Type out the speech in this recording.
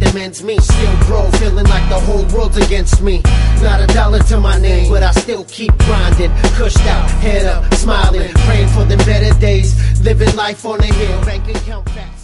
amends me. Still broke, feeling like the whole world's against me. Not a dollar to my name, but I still keep grinding. Cushed out, head up, smiling, praying for the better days. Living life on the hill, bank account facts.